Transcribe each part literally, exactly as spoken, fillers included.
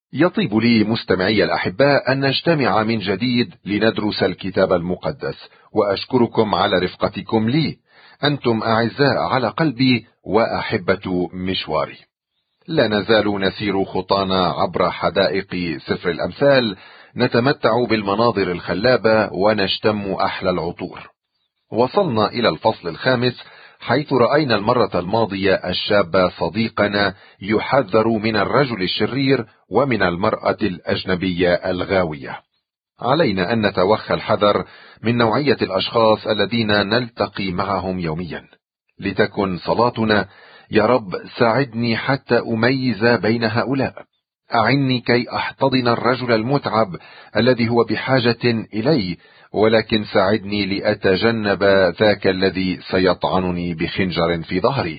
يطيب لي مستمعي الأحباء أن نجتمع من جديد لندرس الكتاب المقدس، وأشكركم على رفقتكم لي. أنتم أعزاء على قلبي وأحبة مشواري. لا نزال نسير خطانا عبر حدائق سفر الأمثال، نتمتع بالمناظر الخلابة ونشتم أحلى العطور. وصلنا إلى الفصل الخامس، حيث رأينا المرة الماضية الشاب صديقنا يحذر من الرجل الشرير ومن المرأة الأجنبية الغاوية. علينا أن نتوخى الحذر من نوعية الأشخاص الذين نلتقي معهم يوميا. لتكن صلاتنا: يا رب ساعدني حتى أميز بين هؤلاء. أعني كي أحتضن الرجل المتعب الذي هو بحاجة إلي، ولكن ساعدني لأتجنب ذاك الذي سيطعنني بخنجر في ظهري.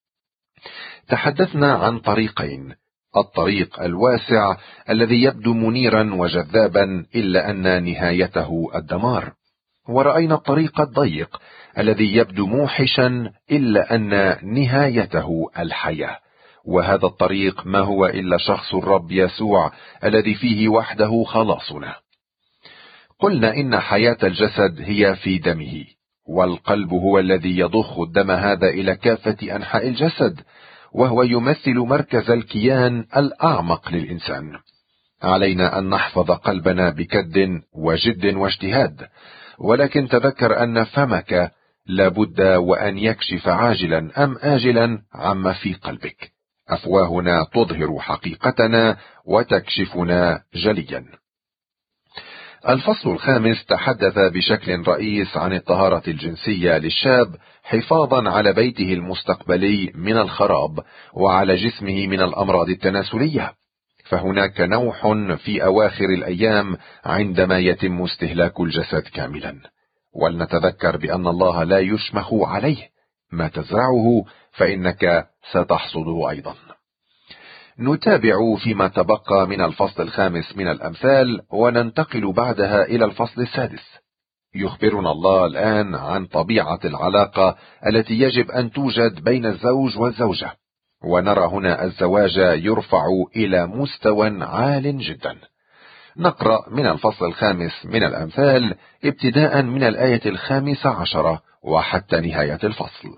تحدثنا عن طريقين: الطريق الواسع الذي يبدو منيرا وجذابا إلا أن نهايته الدمار، ورأينا الطريق الضيق الذي يبدو موحشا إلا أن نهايته الحياة. وهذا الطريق ما هو إلا شخص الرب يسوع الذي فيه وحده خلاصنا. قلنا إن حياة الجسد هي في دمه، والقلب هو الذي يضخ الدم هذا إلى كافة أنحاء الجسد، وهو يمثل مركز الكيان الأعمق للإنسان. علينا أن نحفظ قلبنا بكد وجد واجتهاد، ولكن تذكر أن فمك لابد وأن يكشف عاجلا أم آجلا عما في قلبك. أفواهنا تظهر حقيقتنا وتكشفنا جليا. الفصل الخامس تحدث بشكل رئيس عن الطهارة الجنسية للشاب، حفاظا على بيته المستقبلي من الخراب وعلى جسمه من الأمراض التناسلية. فهناك نوح في أواخر الأيام عندما يتم استهلاك الجسد كاملا، ولنتذكر بأن الله لا يشمخ عليه. ما تزرعه فإنك ستحصده أيضا. نتابع فيما تبقى من الفصل الخامس من الأمثال، وننتقل بعدها إلى الفصل السادس. يخبرنا الله الآن عن طبيعة العلاقة التي يجب أن توجد بين الزوج والزوجة، ونرى هنا الزواج يرفع إلى مستوى عال جدا. نقرأ من الفصل الخامس من الأمثال ابتداء من الآية الخامسة عشرة وحتى نهاية الفصل.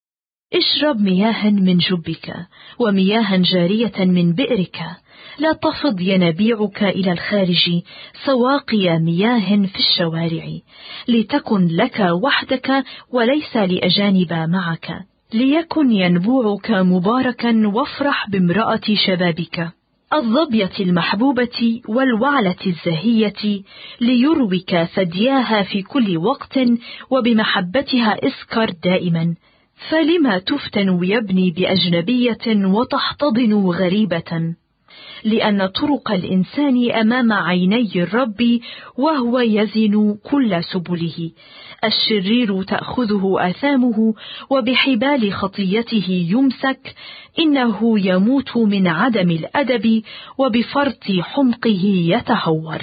اشرب مياها من جبك ومياها جارية من بئرك، لا تفض ينابيعك إلى الخارج، سواقي مياه في الشوارع، لتكن لك وحدك وليس لأجانب معك، ليكن ينبوعك مباركا وافرح بامرأة شبابك، الظبية المحبوبة والوعلة الزهية، ليروك ثدياها في كل وقت وبمحبتها اسكر دائما. فلما تفتن يا ابني بأجنبية وتحتضن غريبة؟ لأن طرق الإنسان أمام عيني الرب، وهو يزن كل سبله. الشرير تأخذه آثامه، وبحبال خطيته يمسك. إنه يموت من عدم الأدب، وبفرط حمقه يتهور.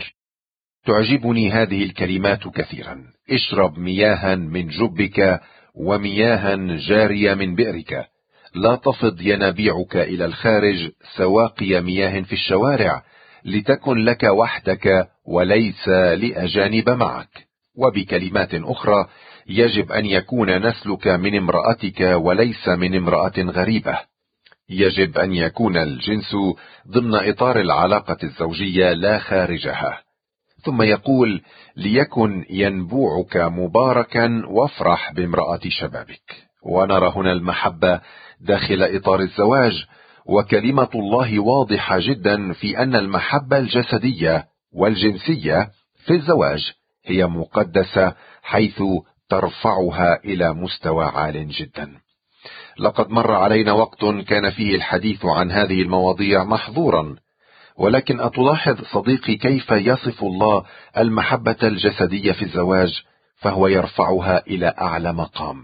تعجبني هذه الكلمات كثيرا: اشرب مياها من جبك ومياها جارية من بئرك، لا تفض ينابيعك إلى الخارج، سواقي مياه في الشوارع، لتكن لك وحدك وليس لأجانب معك. وبكلمات أخرى، يجب أن يكون نسلك من امرأتك وليس من امرأة غريبة. يجب أن يكون الجنس ضمن إطار العلاقة الزوجية لا خارجها. ثم يقول: ليكن ينبوعك مباركا وافرح بامرأة شبابك. ونرى هنا المحبة داخل إطار الزواج، وكلمة الله واضحة جدا في أن المحبة الجسدية والجنسية في الزواج هي مقدسة، حيث ترفعها إلى مستوى عال جدا. لقد مر علينا وقت كان فيه الحديث عن هذه المواضيع محظورا، ولكن أتلاحظ صديقي كيف يصف الله المحبة الجسدية في الزواج، فهو يرفعها إلى أعلى مقام.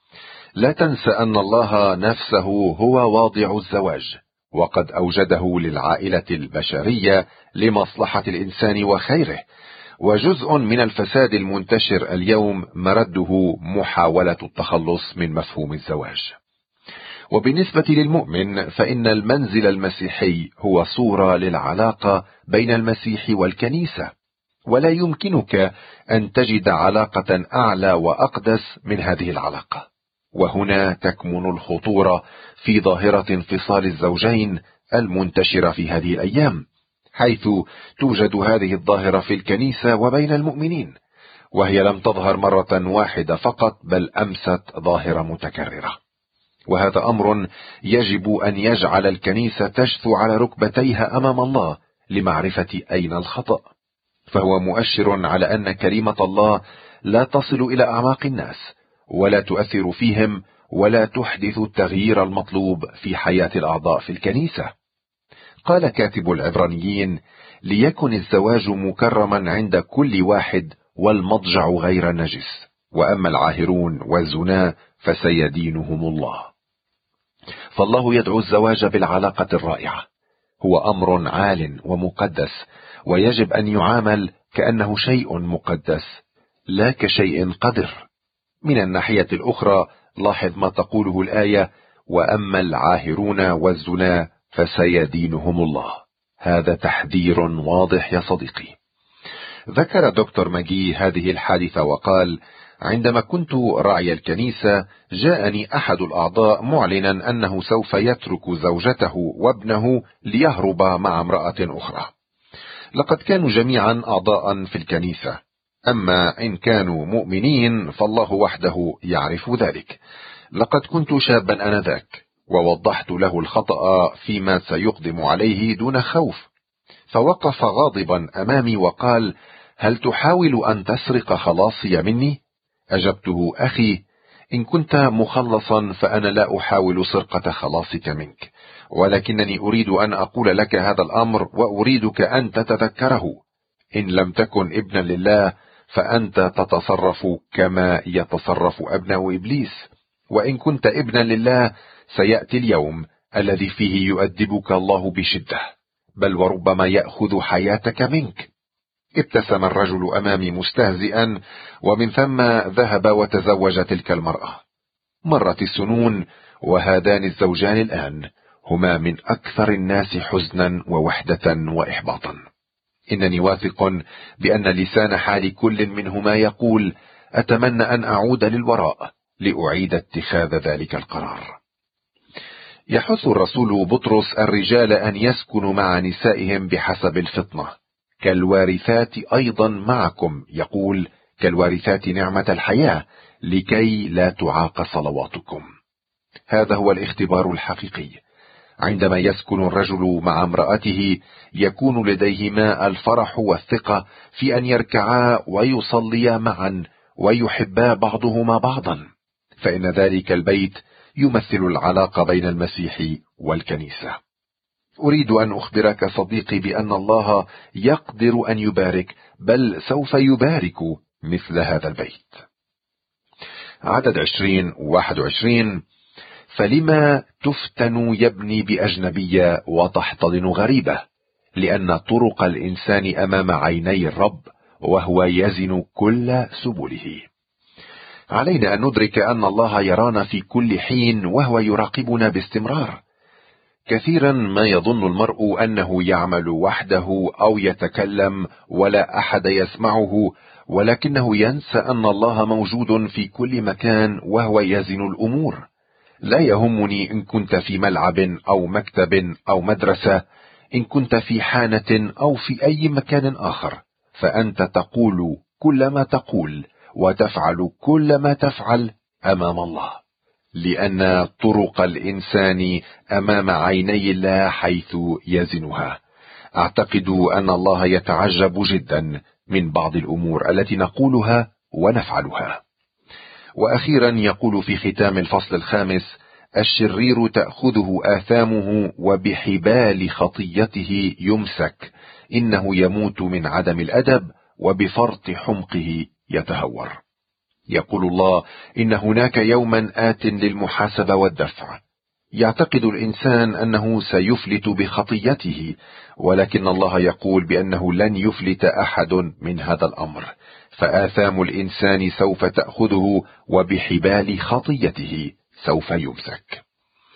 لا تنسى أن الله نفسه هو واضع الزواج، وقد أوجده للعائلة البشرية لمصلحة الإنسان وخيره. وجزء من الفساد المنتشر اليوم مرده محاولة التخلص من مفهوم الزواج. وبالنسبة للمؤمن فإن المنزل المسيحي هو صورة للعلاقة بين المسيح والكنيسة، ولا يمكنك أن تجد علاقة أعلى وأقدس من هذه العلاقة. وهنا تكمن الخطورة في ظاهرة انفصال الزوجين المنتشرة في هذه الأيام، حيث توجد هذه الظاهرة في الكنيسة وبين المؤمنين، وهي لم تظهر مرة واحدة فقط، بل أمست ظاهرة متكررة. وهذا أمر يجب أن يجعل الكنيسة تجثو على ركبتيها أمام الله لمعرفة أين الخطأ، فهو مؤشر على أن كلمة الله لا تصل إلى أعماق الناس، ولا تؤثر فيهم، ولا تحدث التغيير المطلوب في حياة الأعضاء في الكنيسة. قال كاتب العبرانيين: ليكن الزواج مكرما عند كل واحد، والمضجع غير نجس، وأما العاهرون والزنا فسيدينهم الله. فالله يدعو الزواج بالعلاقة الرائعة، هو أمر عال ومقدس، ويجب أن يعامل كأنه شيء مقدس لا كشيء قدر. من الناحية الأخرى لاحظ ما تقوله الآية: وأما العاهرون والزنا فسيدينهم الله. هذا تحذير واضح يا صديقي. ذكر دكتور ماجي هذه الحادثة وقال: عندما كنت راعي الكنيسة جاءني أحد الأعضاء معلنا أنه سوف يترك زوجته وابنه ليهرب مع امرأة أخرى. لقد كانوا جميعا أعضاء في الكنيسة، أما إن كانوا مؤمنين فالله وحده يعرف ذلك. لقد كنت شابا آنذاك، ووضحت له الخطأ فيما سيقدم عليه دون خوف، فوقف غاضبا أمامي وقال: هل تحاول أن تسرق خلاصي مني؟ أجبته: أخي، إن كنت مخلصا فأنا لا أحاول سرقة خلاصك منك، ولكنني أريد أن أقول لك هذا الأمر، وأريدك أن تتذكره: إن لم تكن ابنا لله فأنت تتصرف كما يتصرف أبناء إبليس، وإن كنت ابنا لله سيأتي اليوم الذي فيه يؤدبك الله بشدة، بل وربما يأخذ حياتك منك. ابتسم الرجل أمامي مستهزئا، ومن ثم ذهب وتزوج تلك المرأة. مرت السنون، وهذان الزوجان الآن هما من أكثر الناس حزنا ووحدة وإحباطا. إنني واثق بأن لسان حال كل منهما يقول: أتمنى أن أعود للوراء لأعيد اتخاذ ذلك القرار. يحث الرسول بطرس الرجال أن يسكنوا مع نسائهم بحسب الفطنة، كالوارثات أيضا معكم، يقول: كالوارثات نعمة الحياة، لكي لا تعاق صلواتكم. هذا هو الاختبار الحقيقي. عندما يسكن الرجل مع امرأته يكون لديهما الفرح والثقة في أن يركعا ويصليا معا ويحبا بعضهما بعضا، فإن ذلك البيت يمثل العلاقة بين المسيح والكنيسة. أريد أن أخبرك صديقي بأن الله يقدر أن يبارك، بل سوف يبارك مثل هذا البيت. عدد عشرين وواحد وعشرين: فلما تفتن يا ابني بأجنبية وتحتضن غريبة، لأن طرق الإنسان أمام عيني الرب، وهو يزن كل سبله. علينا أن ندرك أن الله يرانا في كل حين، وهو يراقبنا باستمرار. كثيرا ما يظن المرء أنه يعمل وحده أو يتكلم ولا أحد يسمعه، ولكنه ينسى أن الله موجود في كل مكان وهو يزن الأمور. لا يهمني إن كنت في ملعب أو مكتب أو مدرسة، إن كنت في حانة أو في أي مكان آخر، فأنت تقول كل ما تقول وتفعل كل ما تفعل أمام الله، لأن طرق الإنسان أمام عيني الله حيث يزنها. أعتقد أن الله يتعجب جدا من بعض الأمور التي نقولها ونفعلها. وأخيرا يقول في ختام الفصل الخامس: الشرير تأخذه آثامه، وبحبال خطيته يمسك، إنه يموت من عدم الأدب، وبفرط حمقه يتهور. يقول الله إن هناك يوما آت للمحاسبة والدفع. يعتقد الإنسان أنه سيفلت بخطيته، ولكن الله يقول بأنه لن يفلت أحد من هذا الأمر، فآثام الإنسان سوف تأخذه، وبحبال خطيته سوف يمسك.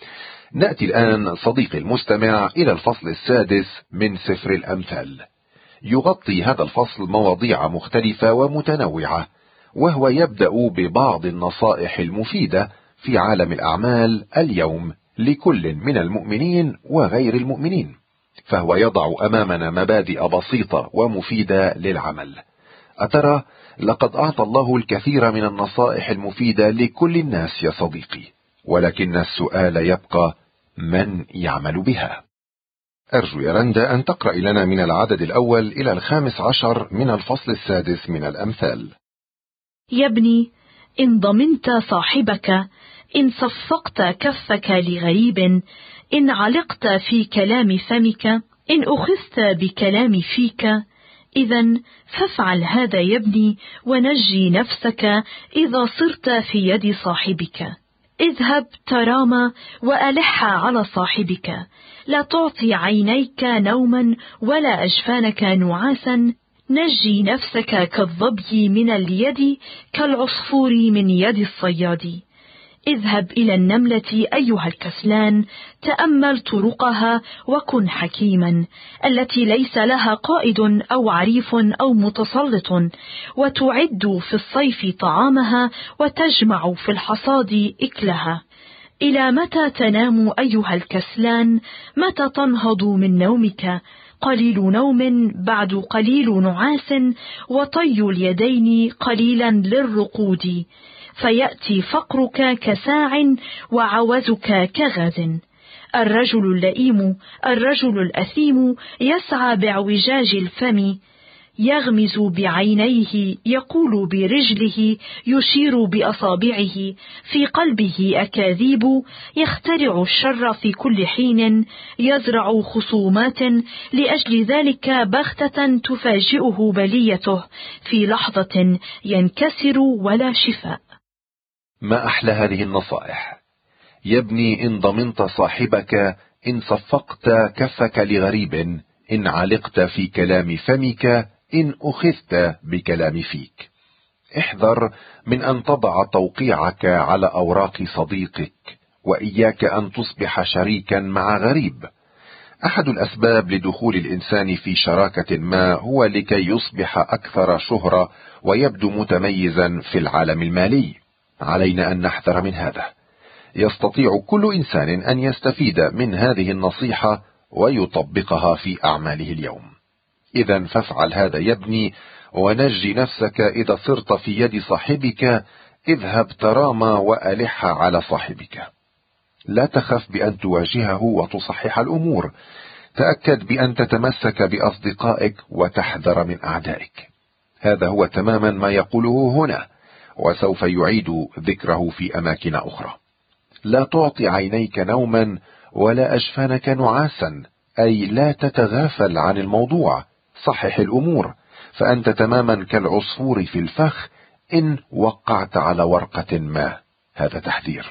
نأتي الآن صديقي المستمع إلى الفصل السادس من سفر الأمثال. يغطي هذا الفصل مواضيع مختلفة ومتنوعة، وهو يبدأ ببعض النصائح المفيدة في عالم الأعمال اليوم لكل من المؤمنين وغير المؤمنين، فهو يضع أمامنا مبادئ بسيطة ومفيدة للعمل. أترى لقد أعطى الله الكثير من النصائح المفيدة لكل الناس يا صديقي، ولكن السؤال يبقى: من يعمل بها؟ أرجو يا رندا أن تقرأ لنا من العدد الأول إلى الخامس عشر من الفصل السادس من الأمثال. يا ابني، إن ضمنت صاحبك، إن صفقت كفك لغريب، إن علقت في كلام فمك، إن أخذت بكلام فيك، إذن فافعل هذا يا ابني، ونجي نفسك إذا صرت في يد صاحبك. اذهب ترامى وألح على صاحبك، لا تعطي عينيك نوما ولا أجفانك نعاسا. نجي نفسك كالظبي من اليد، كالعصفور من يد الصياد. اذهب إلى النملة أيها الكسلان، تأمل طرقها وكن حكيما، التي ليس لها قائد أو عريف أو متسلط، وتعد في الصيف طعامها وتجمع في الحصاد إكلها. إلى متى تنام أيها الكسلان؟ متى تنهض من نومك؟ قليل نوم بعد قليل نعاس، وطي اليدين قليلا للرقود. فيأتي فقرك كساع وعوزك كغد. الرجل اللئيم الرجل الأثيم يسعى باعوجاج الفم، يغمز بعينيه، يقول برجله، يشير بأصابعه، في قلبه أكاذيب، يخترع الشر في كل حين، يزرع خصومات، لأجل ذلك بغتة تفاجئه بليته، في لحظة ينكسر ولا شفاء. ما أحلى هذه النصائح. يا ابني، إن ضمنت صاحبك، إن صفقت كفك لغريب، إن علقت في كلام فمك، إن أخذت بكلام فيك. احذر من أن تضع توقيعك على أوراق صديقك، وإياك أن تصبح شريكا مع غريب. أحد الأسباب لدخول الإنسان في شراكة ما هو لكي يصبح أكثر شهرة ويبدو متميزا في العالم المالي. علينا أن نحذر من هذا. يستطيع كل إنسان أن يستفيد من هذه النصيحة ويطبقها في أعماله اليوم. إذا فافعل هذا يا ابني، ونجي نفسك إذا صرت في يد صاحبك. اذهب ترامى وألح على صاحبك. لا تخف بأن تواجهه وتصحح الأمور. تأكد بأن تتمسك بأصدقائك وتحذر من أعدائك. هذا هو تماما ما يقوله هنا، وسوف يعيد ذكره في أماكن أخرى. لا تعطي عينيك نوما ولا أجفانك نعاسا، أي لا تتغافل عن الموضوع. صحح الأمور، فأنت تماما كالعصفور في الفخ إن وقعت على ورقة ما. هذا تحذير.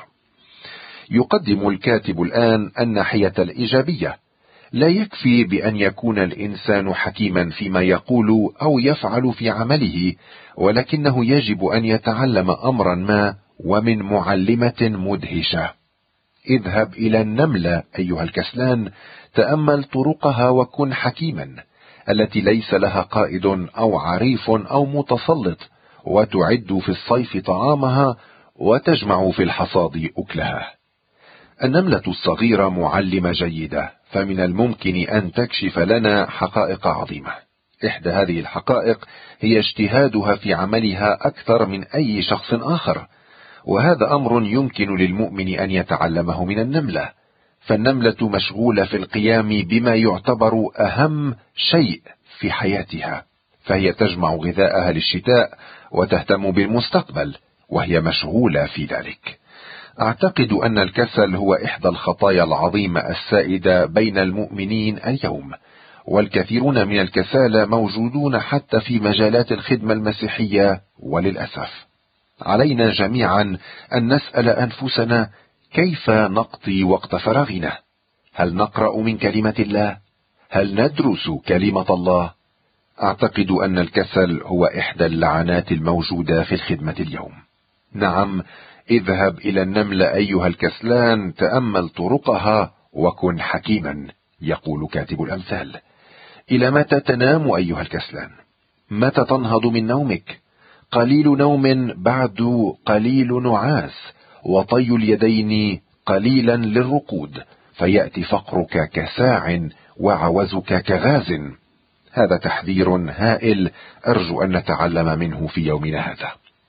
يقدم الكاتب الآن الناحية الإيجابية. لا يكفي بأن يكون الإنسان حكيما فيما يقول أو يفعل في عمله، ولكنه يجب أن يتعلم أمرا ما ومن معلمة مدهشة. اذهب إلى النملة أيها الكسلان، تأمل طرقها وكن حكيما، التي ليس لها قائد أو عريف أو متسلط، وتعد في الصيف طعامها وتجمع في الحصاد أكلها. النملة الصغيرة معلمة جيدة، فمن الممكن أن تكشف لنا حقائق عظيمة. إحدى هذه الحقائق هي اجتهادها في عملها أكثر من أي شخص آخر، وهذا أمر يمكن للمؤمن أن يتعلمه من النملة. فالنملة مشغولة في القيام بما يعتبر أهم شيء في حياتها، فهي تجمع غذاءها للشتاء وتهتم بالمستقبل، وهي مشغولة في ذلك. أعتقد أن الكسل هو إحدى الخطايا العظيمة السائدة بين المؤمنين اليوم، والكثيرون من الكسالى موجودون حتى في مجالات الخدمة المسيحية. وللأسف علينا جميعا أن نسأل أنفسنا: كيف نقضي وقت فراغنا؟ هل نقرأ من كلمة الله؟ هل ندرس كلمة الله؟ أعتقد أن الكسل هو إحدى اللعنات الموجودة في الخدمة اليوم. نعم، اذهب إلى النمل أيها الكسلان، تأمل طرقها وكن حكيما، يقول كاتب الأمثال. إلى متى تنام أيها الكسلان؟ متى تنهض من نومك؟ قليل نوم بعد قليل نعاس، وطي اليدين قليلا للرقود، فيأتي فقرك كساع وعوزك كغاز. هذا تحذير هائل أرجو أن نتعلم منه في يومنا هذا.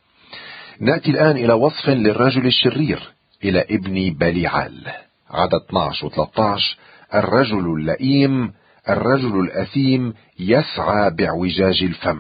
نأتي الآن إلى وصف للرجل الشرير، إلى ابن بليعال، عدد اثناشر و ثلاثة عشر. الرجل اللئيم، الرجل الأثيم، يسعى باعوجاج الفم،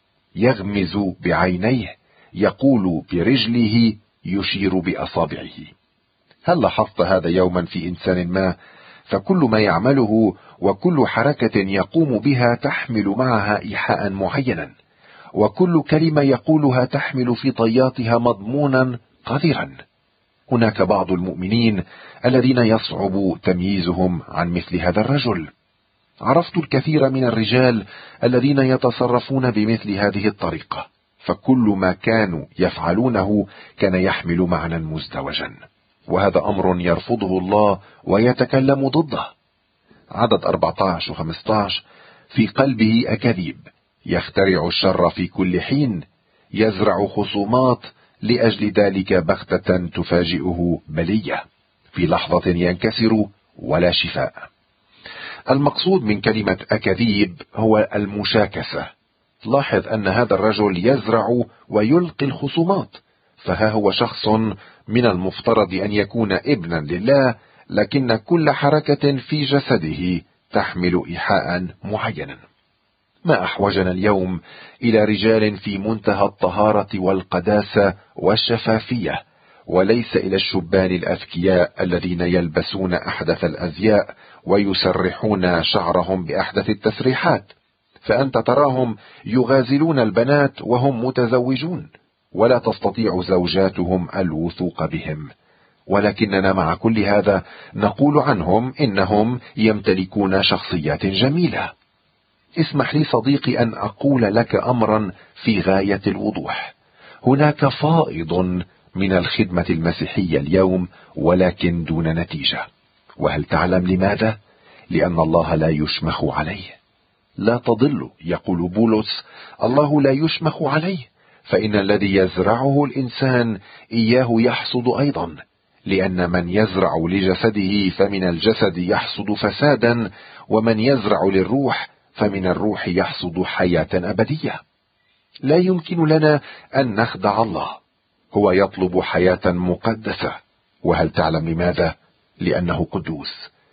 يغمز بعينيه، يقول برجله، يشير بأصابعه. هل لاحظت هذا يوما في إنسان ما؟ فكل ما يعمله وكل حركة يقوم بها تحمل معها إيحاء معينا، وكل كلمة يقولها تحمل في طياتها مضمونا قذرا. هناك بعض المؤمنين الذين يصعب تمييزهم عن مثل هذا الرجل. عرفت الكثير من الرجال الذين يتصرفون بمثل هذه الطريقة، فكل ما كانوا يفعلونه كان يحمل معنى مزدوجا، وهذا أمر يرفضه الله ويتكلم ضده. عدد أربعة عشر و خمسة عشر. في قلبه أكاذيب، يخترع الشر في كل حين، يزرع خصومات، لأجل ذلك بغتة تفاجئه بلية، في لحظة ينكسر ولا شفاء. المقصود من كلمة أكاذيب هو المشاكسة. لاحظ أن هذا الرجل يزرع ويلقي الخصومات، فها هو شخص من المفترض أن يكون ابنا لله، لكن كل حركة في جسده تحمل إيحاء معينا. ما أحوجنا اليوم إلى رجال في منتهى الطهارة والقداسة والشفافية، وليس إلى الشبان الأذكياء الذين يلبسون أحدث الأزياء ويسرحون شعرهم بأحدث التسريحات. فأنت تراهم يغازلون البنات وهم متزوجون، ولا تستطيع زوجاتهم الوثوق بهم، ولكننا مع كل هذا نقول عنهم إنهم يمتلكون شخصيات جميلة. اسمح لي صديقي أن أقول لك أمرا في غاية الوضوح. هناك فائض من الخدمة المسيحية اليوم، ولكن دون نتيجة. وهل تعلم لماذا؟ لأن الله لا يشمخ عليه. لا تضل، يقول بولس، الله لا يشمخ عليه، فإن الذي يزرعه الإنسان إياه يحصد أيضا، لأن من يزرع لجسده فمن الجسد يحصد فسادا، ومن يزرع للروح فمن الروح يحصد حياة أبدية. لا يمكن لنا أن نخدع الله، هو يطلب حياة مقدسة. وهل تعلم لماذا؟ لأنه قدوس.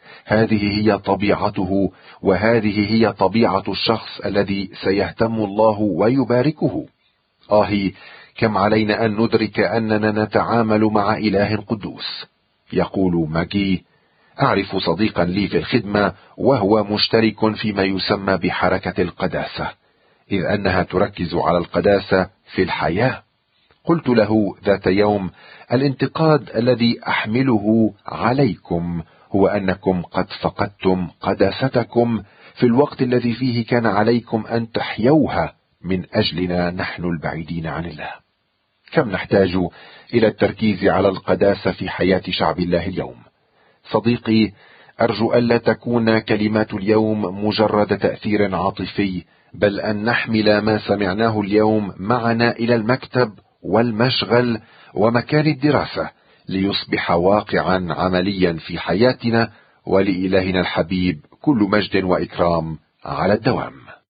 هذه هي طبيعته، وهذه هي طبيعة الشخص الذي سيهتم الله ويباركه. آه، كم علينا أن ندرك أننا نتعامل مع إله قدوس. يقول ماجي: أعرف صديقا لي في الخدمة وهو مشترك فيما يسمى بحركة القداسة، إذ أنها تركز على القداسة في الحياة. قلت له ذات يوم: الانتقاد الذي أحمله عليكم هو أنكم قد فقدتم قداستكم في الوقت الذي فيه كان عليكم أن تحيوها من أجلنا نحن البعيدين عن الله. كم نحتاج إلى التركيز على القداسة في حياة شعب الله اليوم. صديقي، أرجو ألا تكون كلمات اليوم مجرد تأثير عاطفي، بل أن نحمل ما سمعناه اليوم معنا إلى المكتب والمشغل ومكان الدراسة، ليصبح واقعا عمليا في حياتنا. ولإلهنا الحبيب كل مجد وإكرام على الدوام.